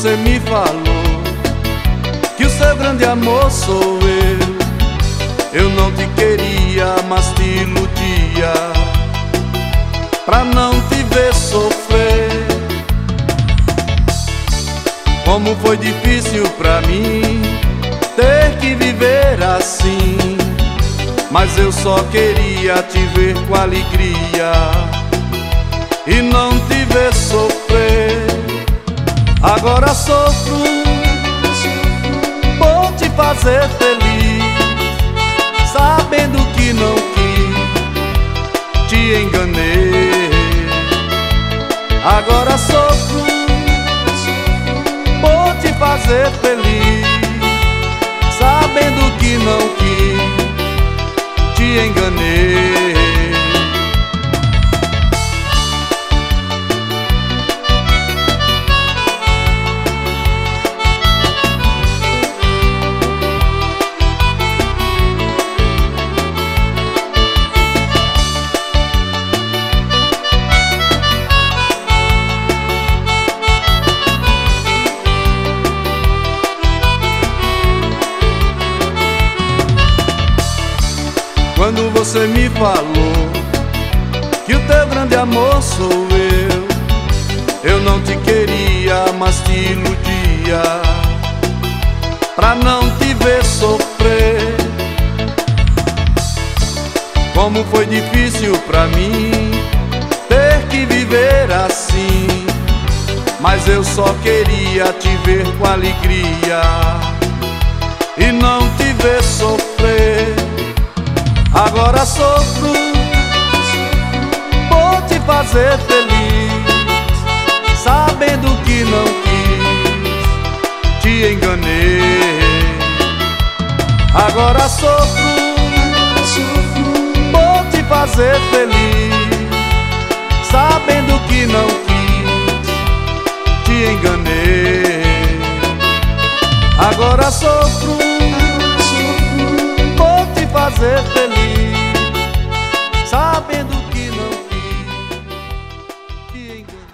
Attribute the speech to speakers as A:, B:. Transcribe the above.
A: você me falou que o seu grande amor sou eu não te queria, mas te iludia pra não te ver sofrer. Como foi difícil pra mim ter que viver assim, mas eu só queria te ver com alegria e não te ver sofrer. Agora sofro por te fazer feliz, sabendo que não quis, te enganei. Agora sofro por te fazer feliz, sabendo que não quis, te enganei. Quando você me falou que o teu grande amor sou eu não te queria, mas te iludia pra não te ver sofrer. Como foi difícil pra mim ter que viver assim, mas eu só queria te ver com alegria e não te ver sofrer. Agora sofro por te fazer feliz, sabendo que não quis, te enganei. Agora sofro por te fazer feliz, sabendo que não quis, te enganei. Agora sofro por te fazer feliz,